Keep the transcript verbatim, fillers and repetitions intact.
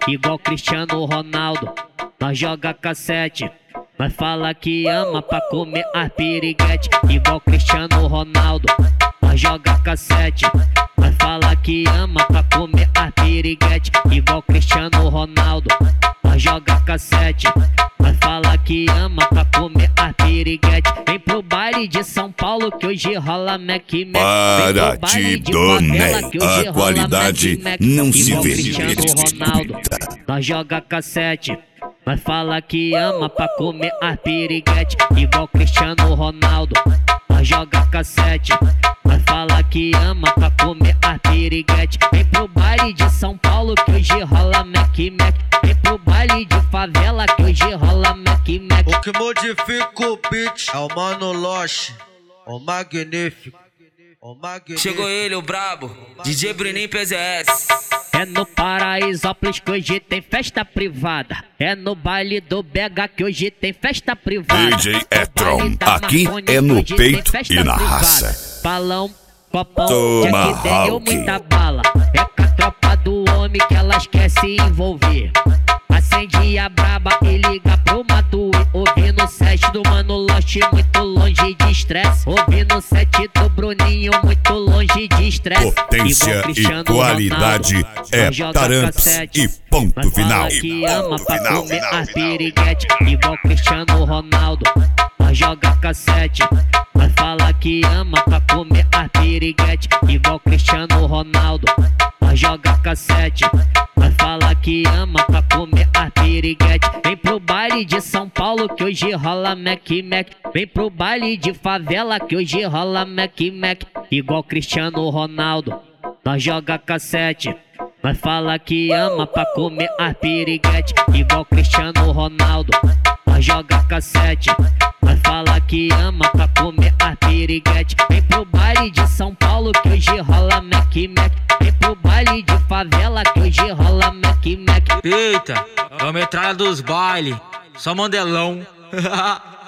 igual Cristiano Ronaldo. Nós joga cassete, nós fala que ama pra comer as piriguete, igual Cristiano Ronaldo. Nós joga cassete, nós fala que ama pra comer as piriguete, igual Cristiano Ronaldo. Nós joga cassete, nós fala que ama pra comer as piriguete. Vem pro baile de São Paulo que hoje rola Mac Mac. Para ti, Donei, a qualidade não se verifica. Nós joga cassete, nós fala que ama pra comer as piriguete, igual Cristiano Ronaldo. Nós joga cassete, nós fala que ama pra comer as piriguete. Vem pro baile de São Paulo que hoje rola Mac Mac. Vem pro baile de favela que hoje rola Mac Mac. O que modifica o beat é o Mano Loche, o magnífico, o magnífico. Chegou ele, o brabo, D J Bruninho P Z S. É no Paraisópolis que hoje tem festa privada. É no baile do B H que hoje tem festa privada. D J Etron, aqui é no peito e na raça. Balão, copão, Toma, Jack Daniel, muita bala. É com a tropa do homem que elas quer se envolver. Acende a braba e liga pro Matuê. Ouvindo o set do Mano Loche, muito longe de estresse. Ouvindo o set do Bruninho, muito longe de estresse. Potência e qualidade Ronaldo, é Tarantos e ponto final. Que ama pra comer as piriguete, igual Cristiano Ronaldo. Nós joga cassete, nós fala que ama pra comer as piriguete, igual Cristiano Ronaldo. Nós joga cassete, nós fala que ama pra comer as piriguete. Vem pro baile de São Paulo que hoje rola Mac Mac. Vem pro baile de favela que hoje rola Mac Mac, igual Cristiano Ronaldo. Nós joga cassete, nós fala que ama pra comer as piriguete, igual Cristiano Ronaldo. Nós joga cassete, nós fala que ama pra comer as piriguete. Vem pro baile de São Paulo que hoje rola Mac Mac. Vem pro baile de favela que hoje rola Mac Mac. Eita, é a metralha dos baile, só mandelão.